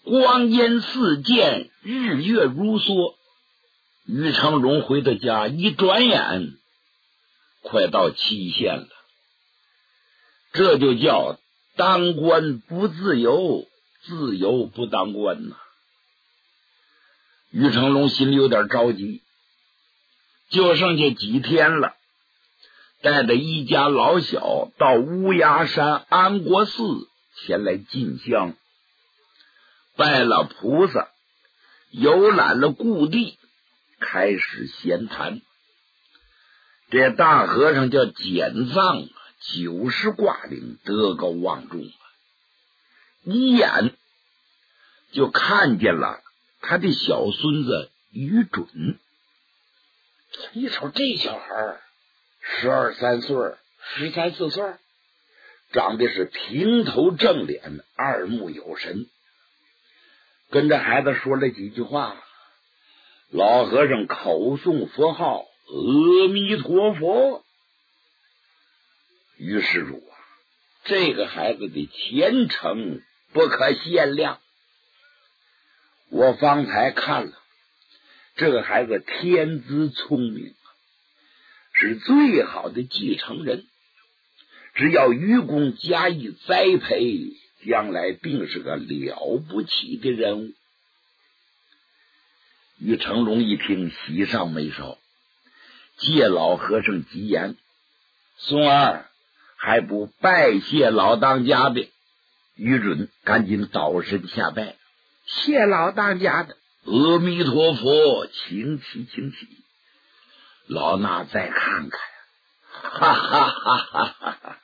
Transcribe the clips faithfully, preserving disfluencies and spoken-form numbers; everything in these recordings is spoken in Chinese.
光阴似箭，日月如梭。于成荣回到家，一转眼快到期限了。这就叫当官不自由，自由不当官呐。于成龙心里有点着急，就剩下几天了，带着一家老小到乌鸦山安国寺前来进香，拜了菩萨，游览了故地，开始闲谈。这大和尚叫简藏啊，九十挂领，德高望重啊，一眼就看见了他的小孙子于准。 一瞅这小孩十二三岁，十三四岁， 长得是平头正脸，二目有神。跟着孩子说了几句话，老和尚口诵佛号阿弥陀佛。于是主啊，这个孩子的前程不可限量。我方才看了，这个孩子天资聪明，是最好的继承人。只要愚公加以栽培，将来定是个了不起的人物。于成龙一听，喜上眉梢，借老和尚吉言：孙儿还不拜谢老当家的。于准赶紧倒身下拜：谢老当家的，阿弥陀佛，请起请起。老衲再看看，哈哈哈哈哈哈！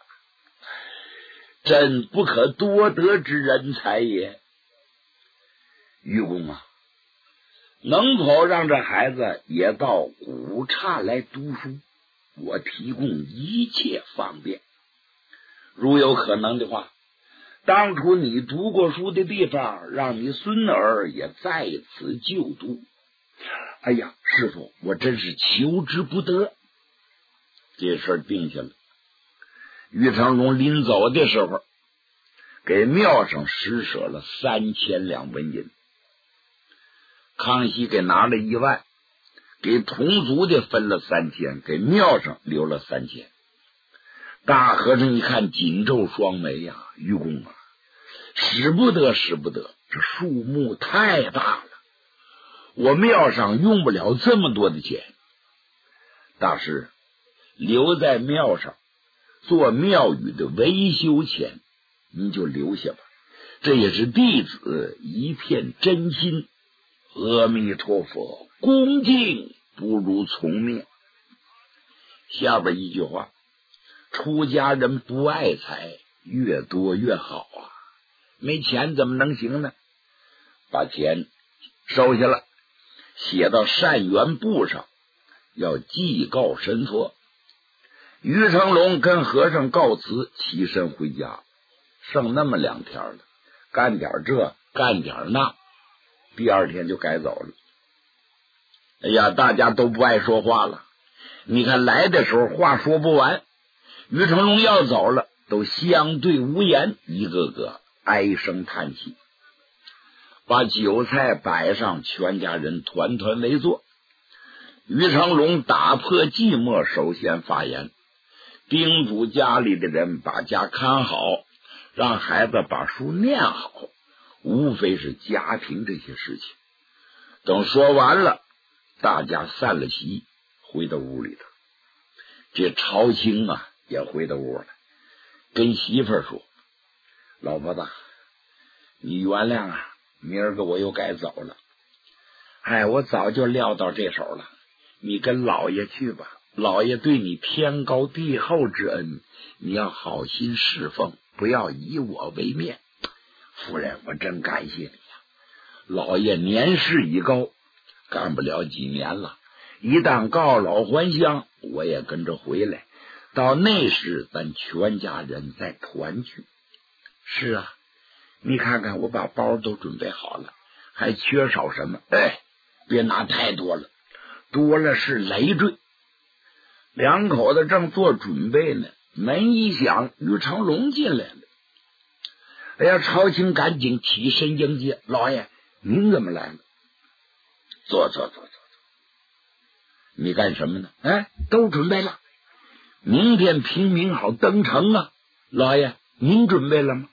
真不可多得之人才也。愚公啊，能否让这孩子也到古刹来读书？我提供一切方便。如有可能的话，当初你读过书的地方，让你孙儿也在此就读。哎呀，师傅，我真是求之不得。这事儿定下了。于成龙临走的时候，给庙上施舍了三千两纹银。康熙给拿了一万，给同族的分了三千，给庙上留了三千。大和尚一看，紧皱双眉呀、啊，愚公啊，使不得使不得，这数目太大了，我庙上用不了这么多的钱。大师，留在庙上做庙宇的维修钱，您就留下吧，这也是弟子一片真心。阿弥陀佛，恭敬不如从命。下边一句话，出家人不爱财，越多越好啊，没钱怎么能行呢？把钱收下了，写到善缘簿上，要祭告神佛。于成龙跟和尚告辞，起身回家。剩那么两天了，干点这干点那，第二天就该走了。哎呀，大家都不爱说话了。你看来的时候话说不完，于成龙要走了，都相对无言，一个个唉声叹气。把酒菜摆上，全家人团团围坐。于成龙打破寂寞，首先发言，叮嘱家里的人把家看好，让孩子把书念好，无非是家庭这些事情。等说完了，大家散了席，回到屋里头。这朝清啊也回到屋了，跟媳妇儿说：老婆子，你原谅啊，明儿个我又该走了。哎，我早就料到这手了，你跟老爷去吧，老爷对你天高地厚之恩，你要好心侍奉，不要以我为面。夫人，我真感谢你呀、啊！老爷年事已高，干不了几年了，一旦告老还乡，我也跟着回来，到那时咱全家人再团聚。是啊，你看看我把包都准备好了，还缺少什么？哎，别拿太多了，多了是累赘。两口子正做准备呢，门一响，于成龙进来了。 哎呀，朝廷赶紧起身迎接，老爷您怎么来了？坐坐坐坐坐，你干什么呢？哎，都准备了，明天平民好登城啊，老爷您准备了吗？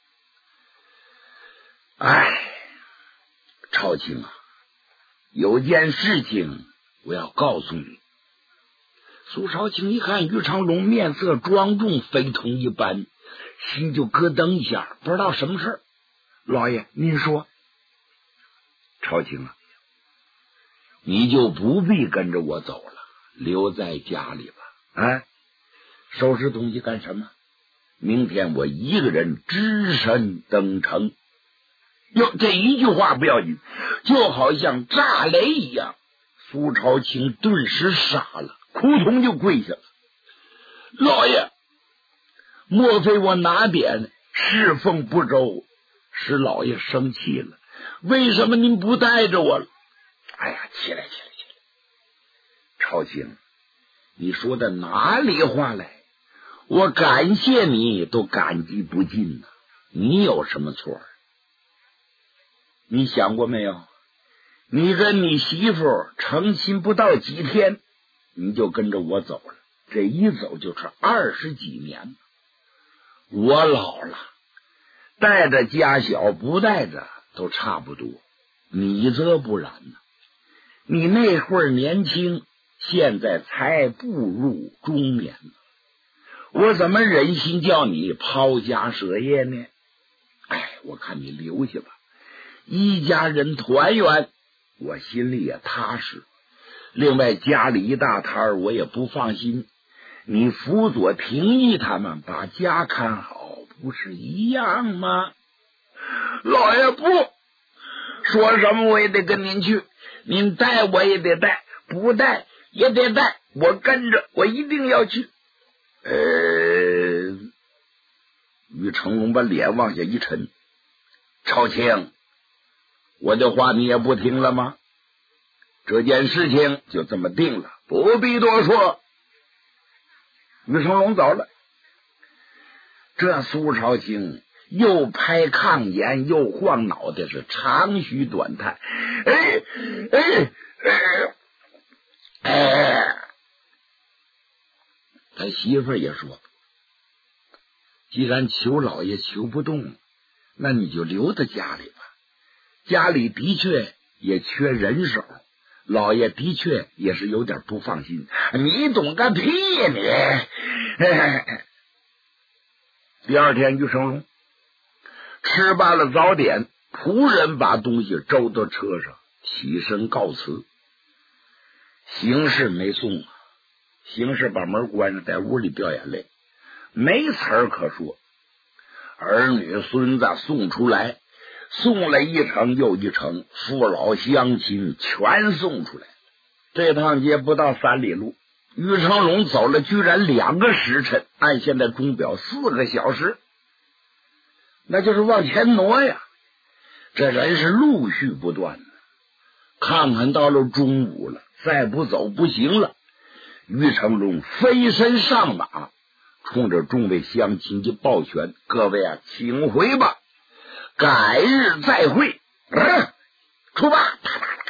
哎，朝廷啊，有件事情我要告诉你。苏朝廷一看于长龙面色庄重非同一般，心就咯噔一下，不知道什么事儿。老爷您说。朝廷啊，你就不必跟着我走了，留在家里吧。哎，收拾东西干什么？明天我一个人只身登城。哟，这一句话不要紧，就好像炸雷一样，苏朝廷顿时傻了，扑通就跪下了。老爷，莫非我哪点侍奉不周，使老爷生气了？为什么您不带着我了？哎呀，起来起来起来！朝廷，你说的哪里话来？我感谢你都感激不尽呢，你有什么错？你想过没有？你跟你媳妇成亲不到几天，你就跟着我走了，这一走就是二十几年。我老了，带着家小不带着都差不多，你则不然呢。你那会儿年轻，现在才步入中年呢，我怎么忍心叫你抛家舍业呢？哎，我看你留下吧，一家人团圆，我心里也踏实。另外家里一大摊儿，我也不放心，你辅佐廷义他们把家看好，不是一样吗？老爷不说什么我也得跟您去，您带我也得带，不带也得带，我跟着，我一定要去。呃，于成龙把脸往下一沉，朝廷，我的话你也不听了吗？这件事情就这么定了，不必多说。于成龙走了，这苏朝廷又拍炕沿又晃脑袋，是长吁短叹。哎哎哎哎！他媳妇儿也说，既然求老爷求不动，那你就留在家里吧。家里的确也缺人手，老爷的确也是有点不放心。你懂个屁呀你！第二天，于成龙吃罢了早点，仆人把东西周到车上，起身告辞。邢氏没送啊，邢氏把门关上，在屋里掉眼泪，没词儿可说。儿女孙子送出来，送了一程又一程，父老乡亲全送出来。这趟街不到三里路，于成龙走了居然两个时辰，按现在钟表四个小时，那就是往前挪呀。这人是陆续不断的，看看到了中午了，再不走不行了。于成龙飞身上马，冲着众位乡亲就抱拳：各位啊，请回吧，改日再会。嗯，出发！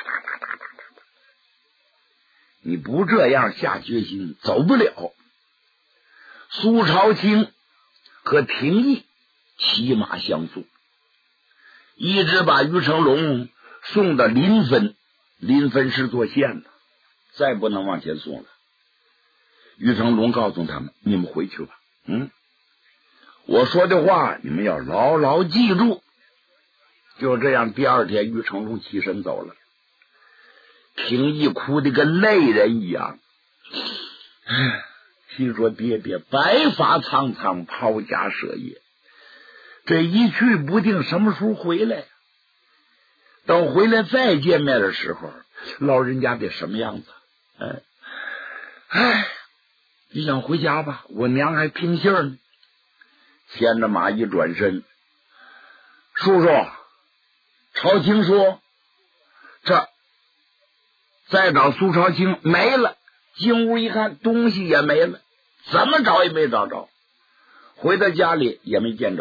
你不这样下决心，走不了。苏朝清和廷义骑马相送，一直把于成龙送到临汾，临汾是做县的，再不能往前送了。于成龙告诉他们：你们回去吧，嗯，我说的话你们要牢牢记住。就这样，第二天于成龙起身走了，廷义哭得跟泪人一样。心说爹爹白发苍苍，抛家舍业，这一去不定什么时候回来，等回来再见面的时候，老人家得什么样子？哎哎，你想回家吧，我娘还平信呢。牵着马一转身，叔叔，朝清说这再找苏朝清没了，进屋一看东西也没了，怎么找也没找着，回到家里也没见着。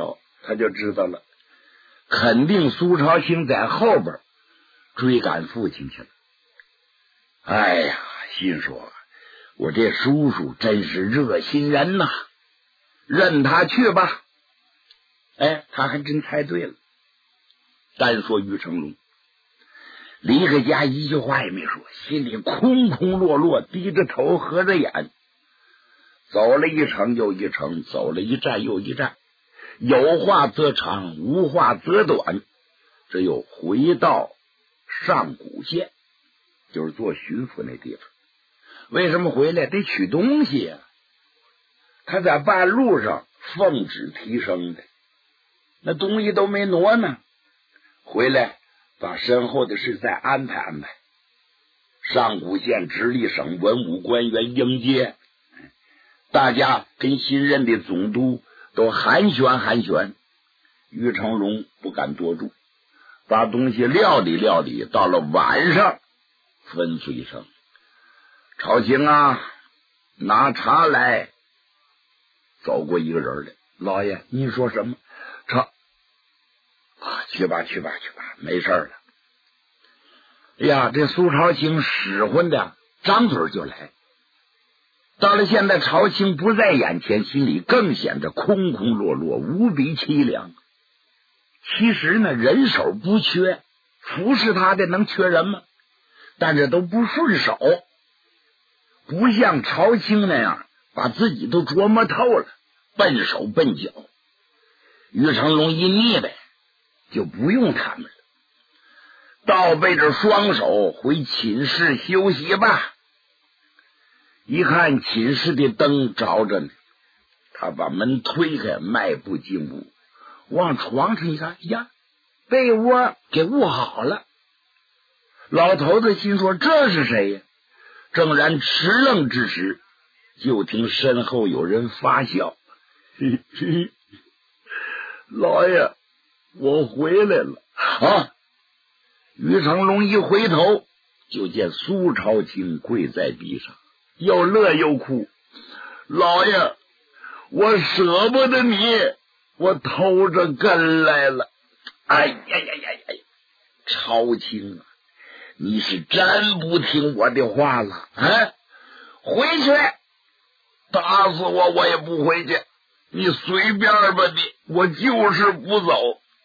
他就知道了，肯定苏朝清在后边追赶父亲去了。哎呀，心说我这叔叔真是热心人呐，任他去吧。哎，他还真猜对了。单说于成龙离开家一句话也没说，心里空空落落，低着头合着眼，走了一程又一程，走了一站又一站，有话则长，无话则短，这又回到上古县，就是做巡抚那地方。为什么回来？得取东西呀、啊。他在半路上奉旨提升的，那东西都没挪呢，回来把身后的事再安排安排。上古县直隶省文武官员迎接，大家跟新任的总督都寒暄寒暄。于成龙不敢多住，把东西料理料理，到了晚上吩咐一声：朝清啊，拿茶来。走过一个人来，老爷您说什么？茶啊，去吧去吧去吧，没事了。哎呀，这苏朝清使唤的张嘴就来。到了现在朝清不在眼前，心里更显得空空落落，无比凄凉。其实呢，人手不缺，服侍他的能缺人吗？但这都不顺手，不像朝清那样把自己都琢磨透了，笨手笨脚。于成龙一腻歪，就不用他们了，倒背着双手回寝室休息吧。一看寝室的灯着着呢，他把门推开，迈步进屋，往床上一看，呀，被窝给捂好了。老头子心说这是谁呀？正然迟愣之时，就听身后有人发笑：嘿嘿，老爷，我回来了啊！于成龙一回头，就见苏朝清跪在地上，又乐又哭：老爷，我舍不得你，我偷着跟来了。哎呀呀呀呀！朝清啊，你是真不听我的话了啊！回去，打死我我也不回去，你随便吧你，我就是不走。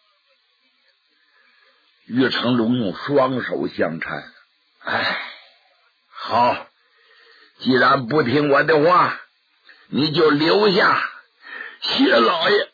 岳成龙用双手相搀，哎，好，既然不听我的话，你就留下。谢老爷。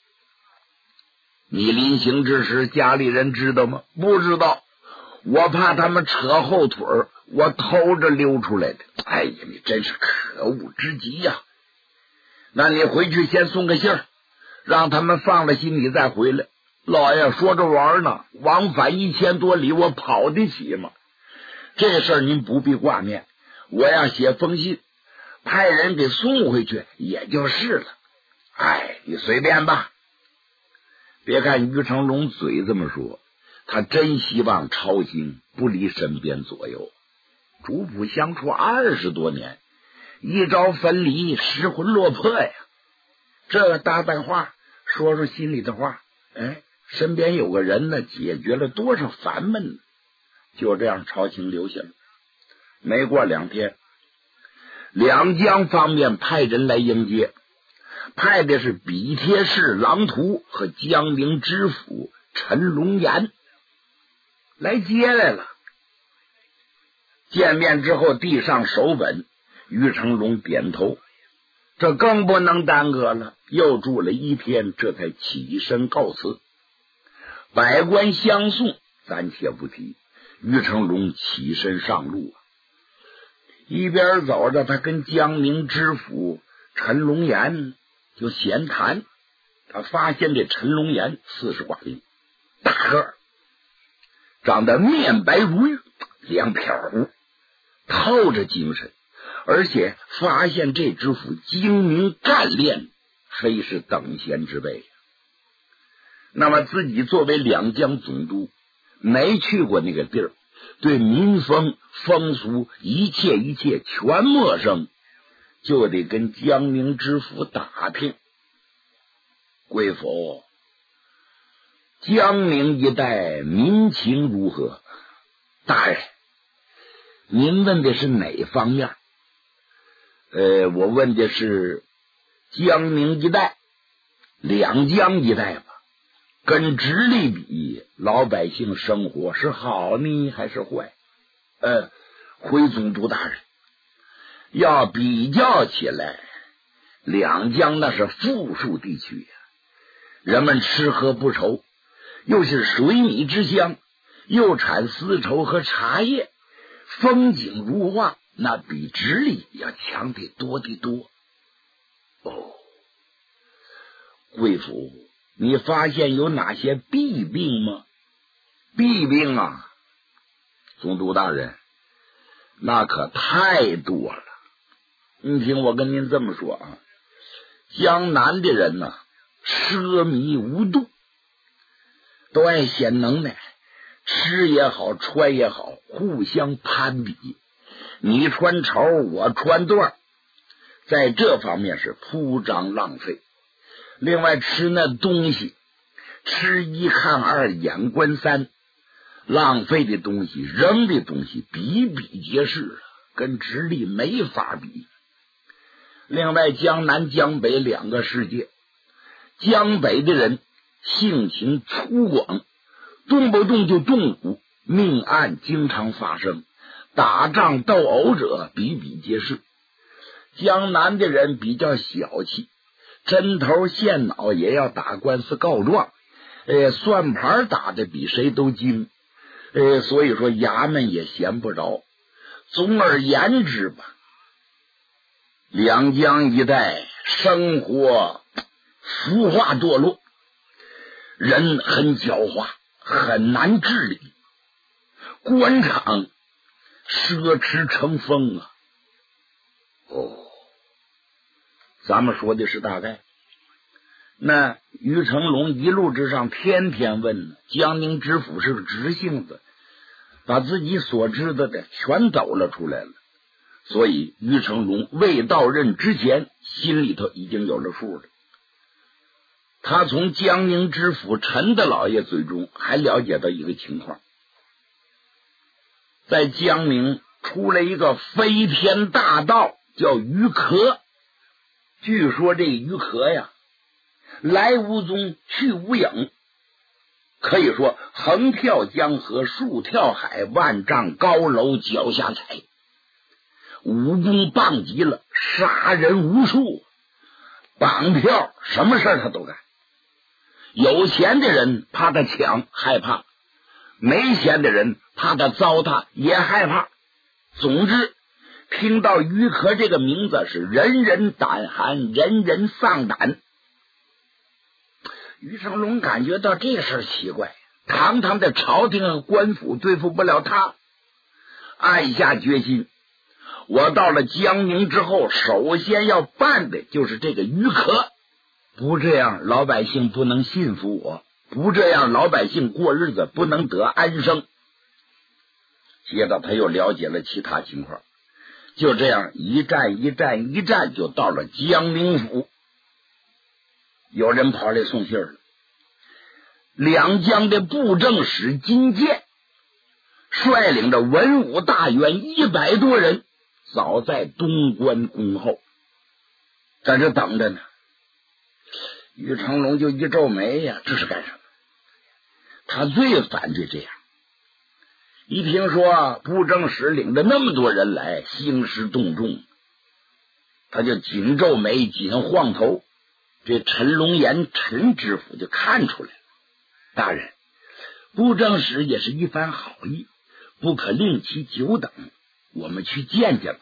你临行之时，家里人知道吗？不知道，我怕他们扯后腿儿，我偷着溜出来的。哎呀，你真是可恶之极呀！那你回去先送个信儿，让他们放了心，你再回来。老爷说着玩呢，往返一千多里，我跑得起吗？这事儿您不必挂念，我要写封信，派人给送回去也就是了。哎，你随便吧。别看于成龙嘴这么说，他真希望朝清不离身边左右。主仆相处二十多年，一朝分离，失魂落魄呀。这个搭搭话，说说心里的话，哎，身边有个人呢，解决了多少烦闷呢。就这样，朝清留下了。没过两天，两江方面派人来迎接，派的是比贴市郎图和江宁知府陈龙岩来接来了。见面之后递上手吻，于成龙点头，这更不能耽搁了，又住了一天，这才起身告辞。百官相送暂且不提，于成龙起身上路啊。一边走着，他跟江宁知府陈龙岩就闲谈。他发现这陈龙岩四十寡龄，大个儿，长得面白如玉，两撇胡，透着精神，而且发现这知府精明干练，非是等闲之辈。那么自己作为两江总督，没去过那个地儿，对民风风俗一切一切全陌生，就得跟江宁知府打听。贵府江宁一带民情如何？大人，您问的是哪方面？呃，我问的是江宁一带、两江一带吧。跟直隶比，老百姓生活是好呢还是坏？呃，回总督大人，要比较起来，两江那是富庶地区呀，人们吃喝不愁，又是水米之乡，又产丝绸和茶叶，风景如画，那比直隶要强得多得多。哦，贵府，你发现有哪些弊病吗？弊病啊，总督大人，那可太多了。你听我跟您这么说啊，江南的人呢、啊，奢靡无度，都爱显能耐，吃也好，穿也好，互相攀比，你穿绸，我穿缎，在这方面是铺张浪费。另外吃那东西，吃一看二，眼观三，浪费的东西，扔的东西比比皆是，跟直隶没法比。另外江南江北两个世界，江北的人性情粗犷，动不动就动武，命案经常发生，打仗斗殴者比比皆是。江南的人比较小气，针头线脑也要打官司告状，呃，算盘打的比谁都精，呃，所以说衙门也闲不着。总而言之吧，两江一带生活腐化堕落，人很狡猾，很难治理，官场奢侈成风啊。哦，咱们说的是大概。那于成龙一路之上天天问，江宁知府是个直性子，把自己所知道的全抖了出来了。所以于成龙未到任之前，心里头已经有了数了。他从江宁知府陈大老爷嘴中还了解到一个情况，在江宁出了一个飞天大盗，叫于可。据说这于可呀，来无踪去无影，可以说横跳江河，竖跳海，万丈高楼脚下踩，武功棒极了，杀人无数，绑票什么事他都干。有钱的人怕他抢害怕，没钱的人怕他糟蹋也害怕。总之听到于可这个名字是人人胆寒，人人丧胆。于成龙感觉到这事儿奇怪，堂堂的朝廷和官府对付不了他，暗下决心，我到了江宁之后，首先要办的就是这个于可，不这样老百姓不能信服我，不这样老百姓过日子不能得安生。接着他又了解了其他情况，就这样一站一站一站就到了江宁府。有人跑来送信了，两江的布政使金剑率领着文武大员一百多人，早在东关恭候，在这等着呢。于成龙就一皱眉呀，这是干什么？他最反对这样。一听说布政使领着那么多人来，兴师动众，他就紧皱眉，紧晃头。这陈龙岩陈知府就看出来了，大人，布政使也是一番好意，不可令其久等，我们去见见吧。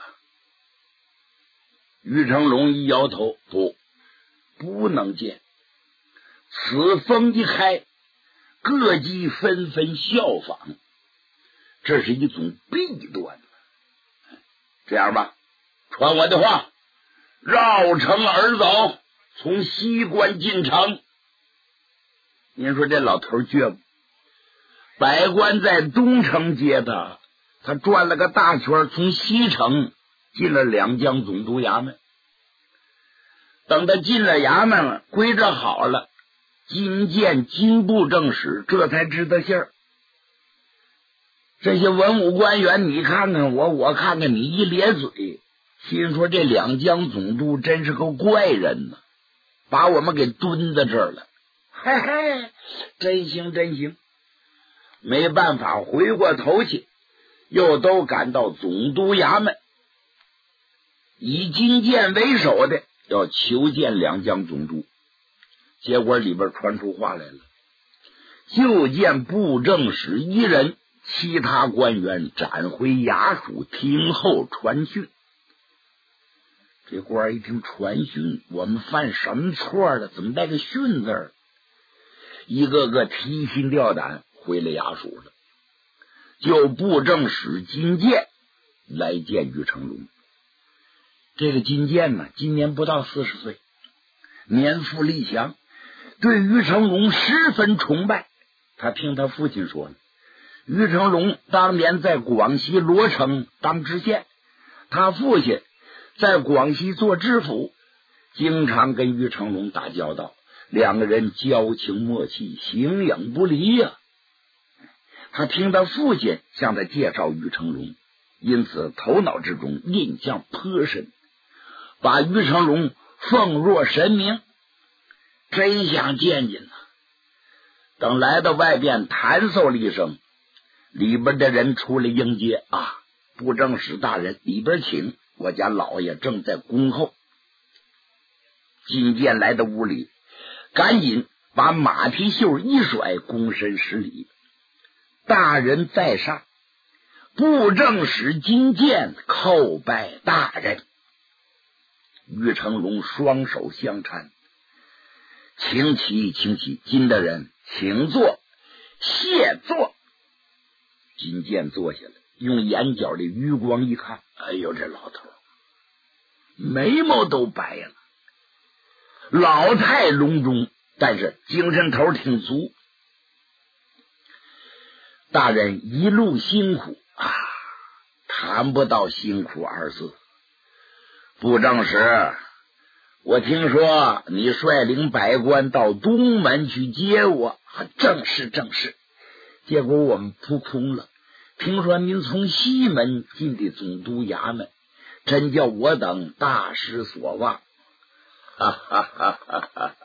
于成龙一摇头，不，不能见。此风一开，各级纷纷效仿，这是一种弊端。这样吧，传我的话，绕城而走，从西关进城。您说这老头倔不？百官在东城接他，他转了个大圈，从西城进了两江总督衙门。等他进了衙门了，归置好了， 觐见金部正使，这才知道信儿。这些文武官员，你看看我，我看看你，一咧嘴，心说这两江总督真是个怪人呢，把我们给蹲在这儿了。嘿嘿，真行真行。没办法，回过头去，又都赶到总督衙门，以金剑为首的要求见两江总督。结果里边传出话来了，就见布政使一人，其他官员斩回衙署听候传讯。这官一听传讯，我们犯什么错了？怎么带个训字？一个个提心吊胆回了衙署了。就布政使金剑来见于成龙。这个金剑呢，今年不到四十岁，年富力强，对于成龙十分崇拜。他听他父亲说了，于成龙当年在广西罗城当知县，他父亲在广西做知府，经常跟于成龙打交道，两个人交情默契，形影不离呀、啊。他听他父亲向他介绍于成龙，因此头脑之中印象颇深，把于成龙奉若神明，真想见见呢。等来到外边，弹奏了一声，里边的人出来迎接啊，布政使大人里边请，我家老爷正在恭候。金剑来到屋里，赶紧把马蹄袖一甩，躬身施礼。大人在上，布政使金剑叩拜大人。于成龙双手相搀，请起请起，金大人请坐，谢坐。金剑坐下来，用眼角的余光一看，哎呦，这老头眉毛都白了，老态龙钟，但是精神头挺足。大人一路辛苦啊，谈不到辛苦二字。布政使，我听说你率领百官到东门去接我，正是正是。结果我们扑空了，听说您从西门进的总督衙门，真叫我等大失所望。哈哈哈哈哈！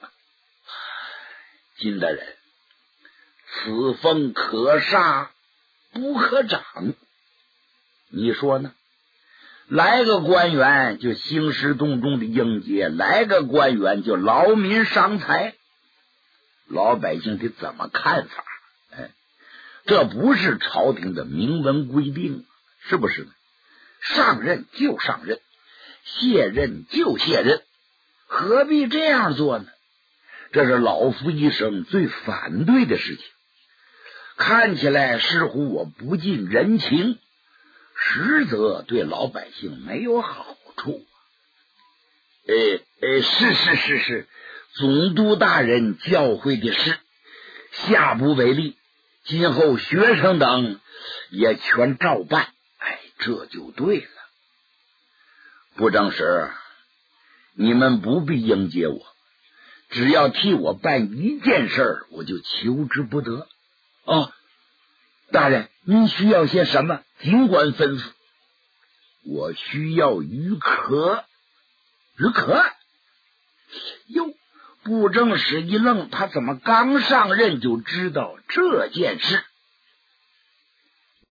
金大人，此风可杀不可长，你说呢？来个官员就兴师动众的迎接，来个官员就劳民伤财，老百姓得怎么看法？哎，这不是朝廷的明文规定，是不是呢？上任就上任，卸任就卸任，何必这样做呢？这是老夫一生最反对的事情。看起来似乎我不近人情，实则对老百姓没有好处。哎哎，是是是是，总督大人教诲的是，下不为例，今后学生等也全照办。哎，这就对了。布政使，你们不必迎接我，只要替我办一件事，我就求之不得。哦，大人，您需要些什么？尽管吩咐。我需要于可。于可？哟，布政使一愣，他怎么刚上任就知道这件事？